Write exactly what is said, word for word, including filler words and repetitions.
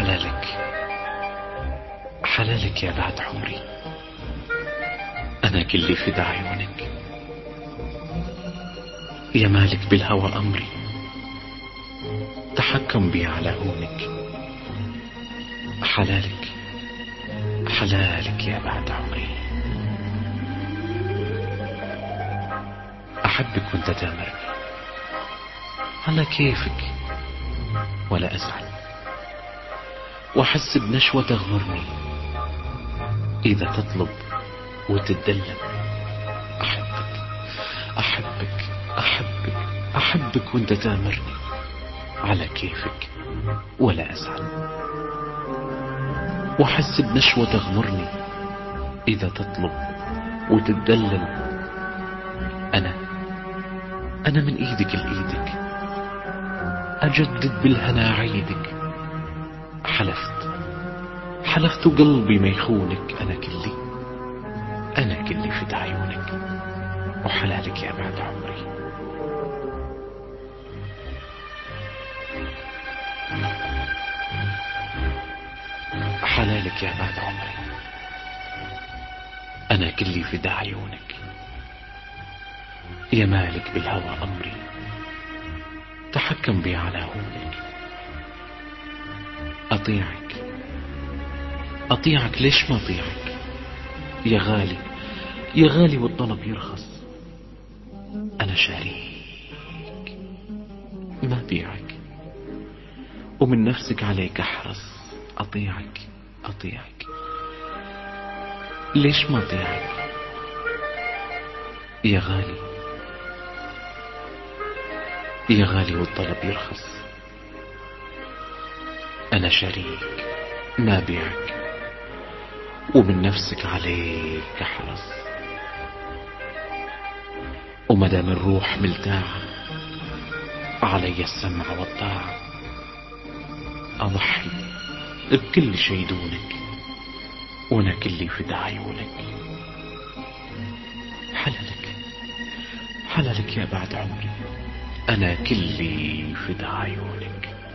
حلالك حلالك يا بعد عمري، أنا كلي فدا عيونك، يا مالك بالهوى أمري، تحكم بي على هونك. حلالك حلالك يا بعد عمري، أحبك وانت تامرني على كيفك ولا أزعل، وأحس بنشوة تغمرني إذا تطلب وتتدلل. أحبك أحبك أحبك أحبك وانت تامرني على كيفك ولا أزعل، وأحس بنشوة تغمرني إذا تطلب وتتدلل. أنا أنا من إيدك لإيدك، أجدد بالهنا عيدك. حلفت حلفت قلبي ما يخونك، أنا كلي أنا كلي فدا عيونك، وحلالك يا بعد عمري. حلالك يا بعد عمري، أنا كلي فدا عيونك، يا مالك بالهوى أمري، تحكم بي على هونك. أطيعك أطيعك ليش ما أطيعك يا غالي يا غالي، والطلب يرخص. أنا شاريك ما بيعك، ومن نفسك عليك أحرص. أطيعك أطيعك ليش ما أطيعك يا غالي يا غالي، والطلب يرخص. أنا شريك ما بيعك، ومن نفسك عليك أحرص. ومدام الروح ملتاعة علي السمع والطاعة، أضحي بكل شي دونك، وانا كلي فدا عيونك. حلالك حلالك يا بعد عمري، انا كلي فدا عيونك.